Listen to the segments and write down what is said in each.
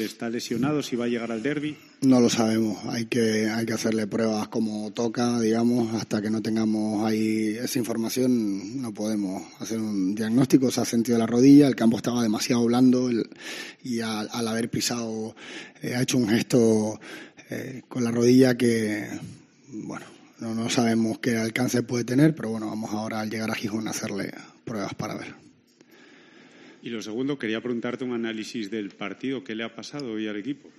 está lesionado, si va a llegar al derbi. No lo sabemos, hay que hacerle pruebas como toca, digamos, hasta que no tengamos ahí esa información no podemos hacer un diagnóstico. Se ha sentido la rodilla, el campo estaba demasiado blando y al haber pisado ha hecho un gesto con la rodilla que, bueno, no sabemos qué alcance puede tener, pero bueno, vamos ahora al llegar a Gijón a hacerle pruebas para ver. Y lo segundo, quería preguntarte un análisis del partido. ¿Qué le ha pasado hoy al equipo?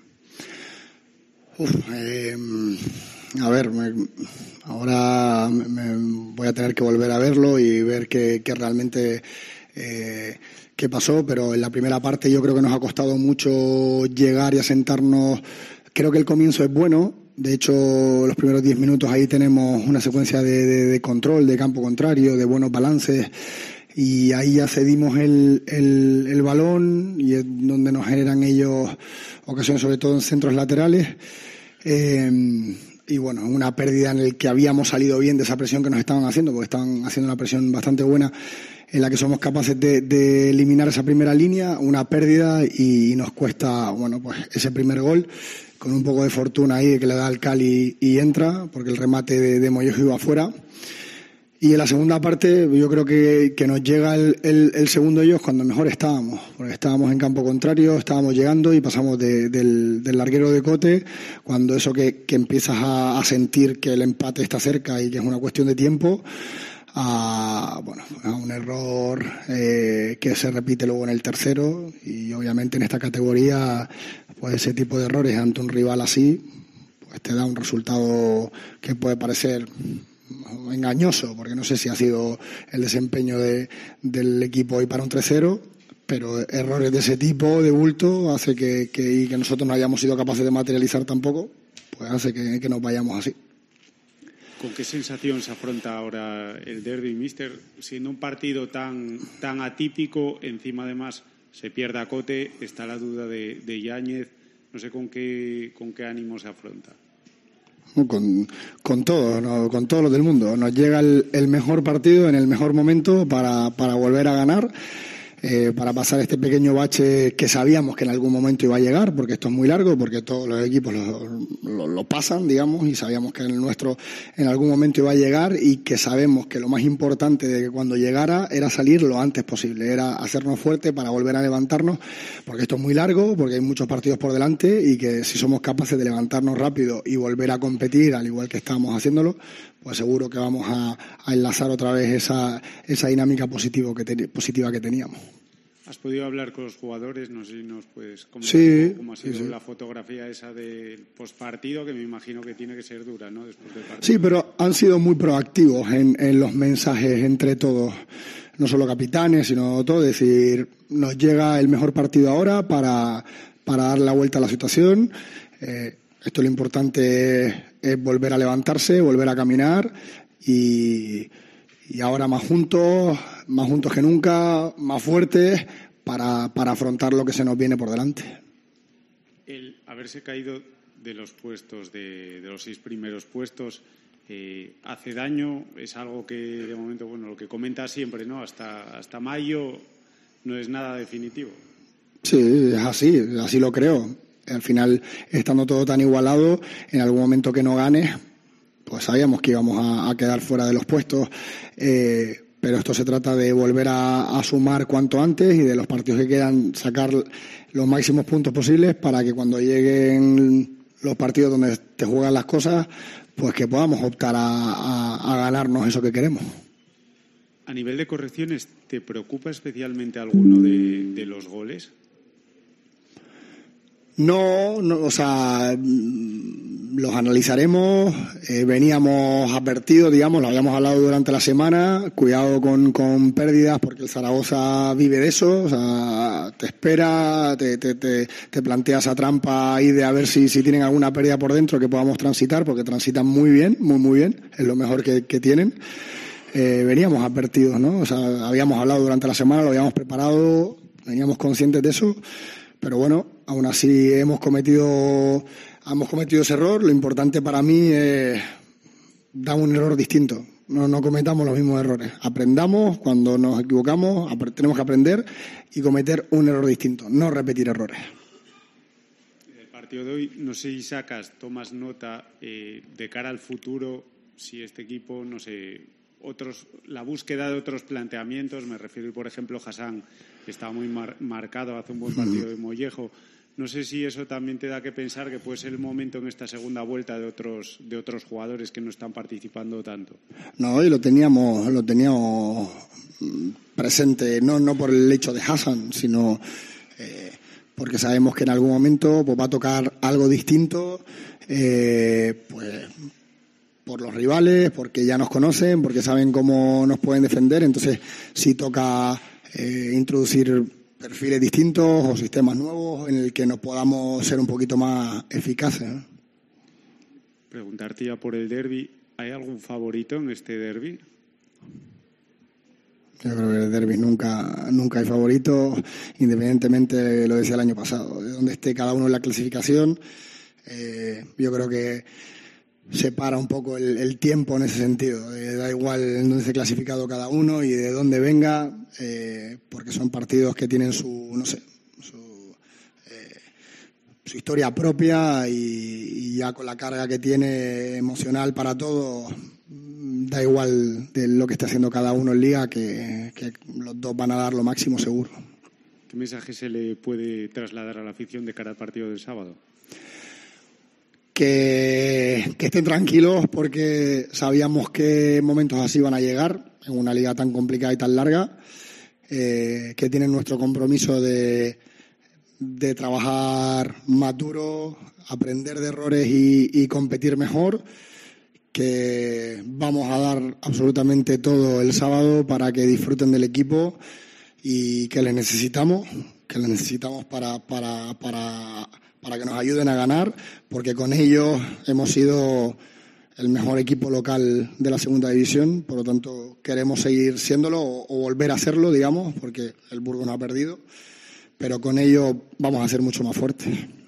A ver, ahora voy a tener que volver a verlo y ver qué realmente qué pasó, pero en la primera parte yo creo que nos ha costado mucho llegar y asentarnos. Creo que el comienzo es bueno. De hecho, los primeros 10 minutos ahí tenemos una secuencia de control, de campo contrario, de buenos balances. Y ahí ya cedimos el balón y es donde nos generan ellos ocasiones, sobre todo en centros laterales. Y bueno, una pérdida en el que habíamos salido bien de esa presión que nos estaban haciendo, porque estaban haciendo una presión bastante buena, en la que somos capaces de eliminar esa primera línea, una pérdida y nos cuesta, bueno, pues ese primer gol, con un poco de fortuna ahí que le da al Cali y entra, porque el remate de Mollejo iba afuera. Y en la segunda parte yo creo que nos llega el segundo ellos cuando mejor estábamos, porque estábamos en campo contrario, estábamos llegando y pasamos del larguero de Cote, cuando eso que empiezas a sentir que el empate está cerca y que es una cuestión de tiempo, a un error que se repite luego en el tercero. Y obviamente en esta categoría pues ese tipo de errores ante un rival así pues te da un resultado que puede parecer engañoso, porque no sé si ha sido el desempeño del equipo hoy para un 3-0, pero errores de ese tipo, de bulto, hace que nosotros no hayamos sido capaces de materializar tampoco, pues hace que nos vayamos así. ¿Con qué sensación se afronta ahora el derbi, míster? Siendo un partido tan atípico, encima además se pierde a Cote, está la duda de Yáñez, no sé con qué ánimo se afronta. Con todo, ¿no? Con todo lo del mundo. Nos llega el mejor partido en el mejor momento para volver a ganar, para pasar este pequeño bache que sabíamos que en algún momento iba a llegar, porque esto es muy largo, porque todos los equipos lo pasan, digamos, y sabíamos que el nuestro en algún momento iba a llegar, y que sabemos que lo más importante de que cuando llegara era salir lo antes posible, era hacernos fuerte para volver a levantarnos, porque esto es muy largo, porque hay muchos partidos por delante, y que si somos capaces de levantarnos rápido y volver a competir al igual que estábamos haciéndolo, pues seguro que vamos a enlazar otra vez esa dinámica positiva que teníamos. ¿Has podido hablar con los jugadores? No sé si nos puedes comentar cómo ha sido la fotografía esa del postpartido, que me imagino que tiene que ser dura, ¿no? Después del partido. Sí, pero han sido muy proactivos en los mensajes entre todos, no solo capitanes, sino todo. Es decir, nos llega el mejor partido ahora para dar la vuelta a la situación. Esto lo importante es volver a levantarse, volver a caminar y ahora más juntos que nunca, más fuertes para afrontar lo que se nos viene por delante. El haberse caído de los puestos, de los 6 primeros puestos, hace daño, es algo que de momento, bueno, lo que comentas siempre, ¿no? Hasta mayo no es nada definitivo. Sí, es así lo creo. Al final, estando todo tan igualado, en algún momento que no ganes, pues sabíamos que íbamos a quedar fuera de los puestos, pero esto se trata de volver a sumar cuanto antes y de los partidos que quedan sacar los máximos puntos posibles para que cuando lleguen los partidos donde te juegan las cosas, pues que podamos optar a ganarnos eso que queremos. A nivel de correcciones, ¿te preocupa especialmente alguno de los goles? No, o sea, los analizaremos. Veníamos advertidos, digamos, lo habíamos hablado durante la semana. Cuidado con pérdidas, porque el Zaragoza vive de eso. O sea, te espera, te plantea esa trampa ahí de a ver si tienen alguna pérdida por dentro que podamos transitar, porque transitan muy bien, muy bien. Es lo mejor que tienen. Veníamos advertidos, ¿no? O sea, habíamos hablado durante la semana, lo habíamos preparado, veníamos conscientes de eso. Pero bueno, aún así hemos cometido ese error. Lo importante para mí es dar un error distinto. No cometamos los mismos errores. Aprendamos cuando nos equivocamos, tenemos que aprender y cometer un error distinto, no repetir errores. partido de hoy, no sé si tomas nota de cara al futuro, si este equipo, no sé, la búsqueda de otros planteamientos, me refiero, por ejemplo, Hassan, que estaba muy marcado, hace un buen partido de Mollejo. No sé si eso también te da que pensar que puede ser el momento en esta segunda vuelta de otros jugadores que no están participando tanto. No, y lo teníamos presente, no por el hecho de Hassan, sino porque sabemos que en algún momento pues va a tocar algo distinto, pues por los rivales, porque ya nos conocen, porque saben cómo nos pueden defender. Entonces, si toca introducir perfiles distintos o sistemas nuevos en el que nos podamos ser un poquito más eficaces, ¿no? Preguntarte ya por el derbi, ¿hay algún favorito en este derbi? Yo creo que el derbi nunca hay favorito, independientemente, lo decía el año pasado, de donde esté cada uno en la clasificación. Yo creo que separa un poco el tiempo en ese sentido. Da igual en dónde esté clasificado cada uno y de dónde venga, porque son partidos que tienen su historia propia y ya con la carga que tiene emocional para todos, da igual de lo que esté haciendo cada uno en Liga, que los dos van a dar lo máximo seguro. ¿Qué mensaje se le puede trasladar a la afición de cara al partido del sábado? Que estén tranquilos, porque sabíamos que momentos así van a llegar en una liga tan complicada y tan larga, que tienen nuestro compromiso de trabajar más duro, aprender de errores y competir mejor, que vamos a dar absolutamente todo el sábado para que disfruten del equipo y que les necesitamos para que nos ayuden a ganar, porque con ellos hemos sido el mejor equipo local de la segunda división, por lo tanto queremos seguir siéndolo o volver a serlo, digamos, porque el Burgos no ha perdido, pero con ellos vamos a ser mucho más fuertes.